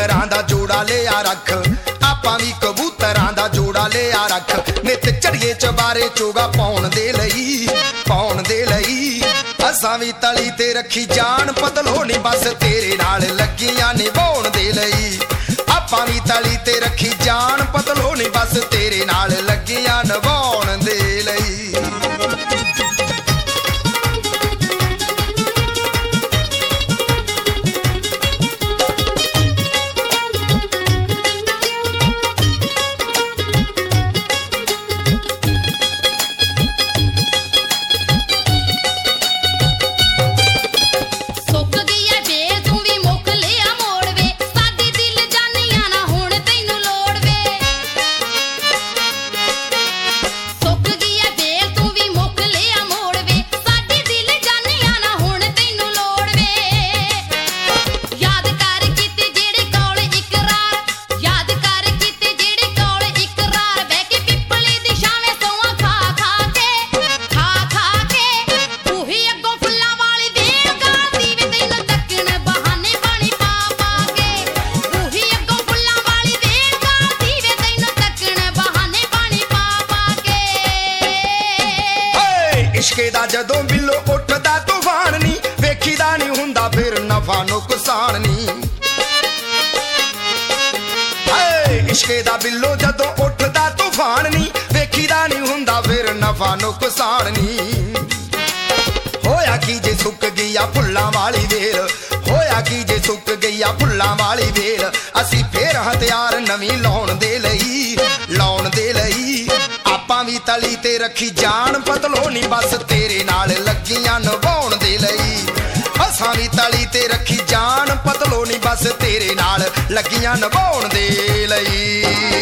ਕਬੂਤਰਾਂ ਦਾ ਜੋੜਾ ਲਿਆ ਰੱਖ, ਆਪਾਂ ਵੀ ਕਬੂਤਰਾਂ ਦਾ ਜੋੜਾ ਲਿਆ ਰੱਖ। ਨਿੱਤ ਚੜੀਏ ਚਬਾਰੇ ਚੋਗਾ ਪਾਉਣ ਦੇ ਲਈ, ਪਾਉਣ ਦੇ ਲਈ। ਅਸਾਂ ਵੀ ਤਲੀ ਤੇ ਰੱਖੀ ਜਾਨ ਪਤਲੋ ਨੀ ਬਸ ਤੇਰੇ ਨਾਲ ਲੱਗੀਆਂ ਨਿਭਾਉਣ ਦੇ ਲਈ। ਆਪਾਂ ਵੀ ਤਲੀ ਤੇ ਰੱਖੀ ਜਾਨ ਪਤਲੋ ਨੀ ਬਸ ਤੇਰੇ ਨਾਲ ਲੱਗੀਆਂ ਨਿਭਾਉਣ ਦੇ ਲਈ। ਇਸ਼ਕੇ ਦਾ ਜਦੋਂ ਬਿੱਲੋ ਉੱਠਦਾ ਤੂਫਾਨ ਨੀ, ਵੇਖੀਦਾ ਨੀ ਹੁੰਦਾ ਫਿਰ ਨਫਾ ਨੁਕਸਾਨ ਨੀ। ਹਾਏ ਇਸ਼ਕੇ ਦਾ ਬਿੱਲੋ ਜਦੋਂ ਉੱਠਦਾ ਤੂਫਾਨ ਨੀ, ਵੇਖੀਦਾ ਨੀ ਹੁੰਦਾ ਫਿਰ ਨਫਾ ਨੁਕਸਾਨ ਨੀ। ਹੋਇਆ ਕੀ ਜੇ ਸੁੱਕ ਗਈ ਆ ਫੁੱਲਾਂ ਵਾਲੀ ਵੇਲ, ਹੋਇਆ ਕੀ ਜੇ ਸੁੱਕ ਗਈ ਆ ਫੁੱਲਾਂ ਵਾਲੀ ਵੇਲ। ਅਸੀਂ ਫੇਰ ਹਥਿਆਰ ਨਵੀਂ ਲਾਉਣ ਦੇ ਲਈ, ਲਾਉਣ ਦੇ ਲਈ। ਆਪਾਂ ਵੀ ਤਲੀ ਤੇ ਰੱਖੀ ਜਾਨ ਪਤਲੋ ਨੀ ਬਸ ਤੇਰੇ ਨਾਲ ਲੱਗੀਆਂ ਨਿਭਾਉਣ ਦੇ ਲਈ। ਅਸਾਂ ਵੀ ਤਲੀ ਤੇ ਰੱਖੀ ਜਾਨ ਪਤਲੋ ਨੀ ਬਸ ਤੇਰੇ ਨਾਲ ਲੱਗੀਆਂ ਨਿਭਾਉਣ ਦੇ ਲਈ।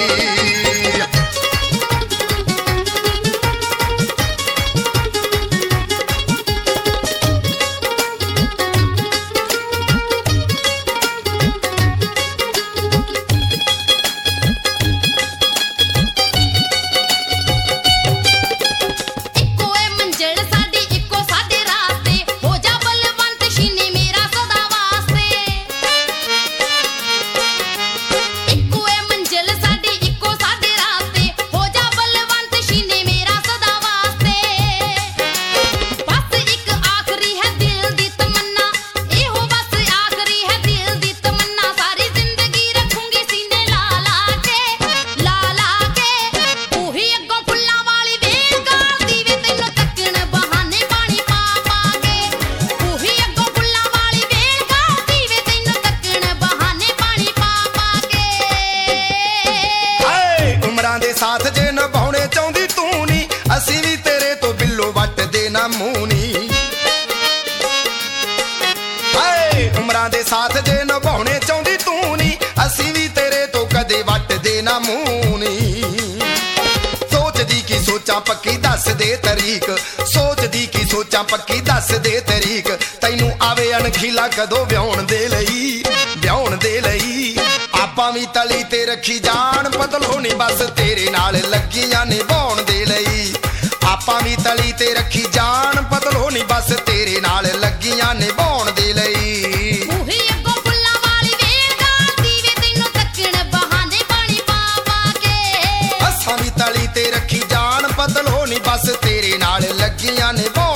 ਸਾਥ ਜੇ ਨਿਭਾਉਣੇ ਚਾਹੁੰਦੀ ਤੂੰ ਨੀ, ਅਸੀਂ ਵੀ ਤੇਰੇ ਤੋਂ ਬਿੱਲੋ ਵੱਟਦੇ ਨਾ ਮੂੰਹ ਨੀ। ਹਾਏ ਉਮਰਾਂ ਦੇ ਸਾਥ ਜੇ ਨਿਭਾਉਣੇ ਚਾਹੁੰਦੀ ਤੂੰ ਨੀ, ਅਸੀਂ ਵੀ ਤੇਰੇ ਤੋਂ ਕਦੇ ਵੱਟਦੇ ਨਾ ਮੂੰਹ ਨੀ। ਸੋਚਦੀ ਕੀ ਸੋਚਾਂ ਪੱਕੀ ਦੱਸ ਦੇ ਤਰੀਕ, ਸੋਚਦੀ ਕੀ ਸੋਚਾਂ ਪੱਕੀ ਦੱਸ ਦੇ ਤਰੀਕ। ਤੈਨੂੰ ਆਵੇ ਅਣਖੀਲਾ ਕਦੋਂ ਵਿਆਹੁਣ ਦੇ ਲਈ, ਵਿਆਹੁਣ ਦੇ ਲਈ। ਆਪਾਂ ਵੀ ਤਲੀ ਤੇ ਰੱਖੀ ਜਾਨ ਪਤਲੋ ਨੀ ਬਸ ਤੇਰੇ ਨਾਲ ਲੱਗੀਆਂ ਨਿਭਾਉਣ ਦੇ ਲਈ। ਆਪਾਂ ਵੀ ਤਲੀ ਤੇ ਰੱਖੀ ਜਾਨ ਪਤਲੋ ਨੀ ਬਸ ਤੇਰੇ ਨਾਲ ਲੱਗੀਆਂ ਨਿਭਾਉਣ ਦੇ ਲਈ। ਉਹੀ ਅੱਗੋਂ ਫੁੱਲਾਂ ਵਾਲੀ ਵੇਲ ਗਾਲਦੀ ਵੇ ਤੈਨੂੰ ਤੱਕਣ ਬਹਾਨੇ ਪਾਣੀ ਪਾ ਪਾ ਕੇ। ਅਸਾਂ ਵੀ ਤਲੀ ਤੇ ਰੱਖੀ ਜਾਨ ਪਤਲੋ ਨੀ ਬਸ ਤੇਰੇ ਨਾਲ ਲੱਗੀਆਂ ਨਿਭਾਉਣ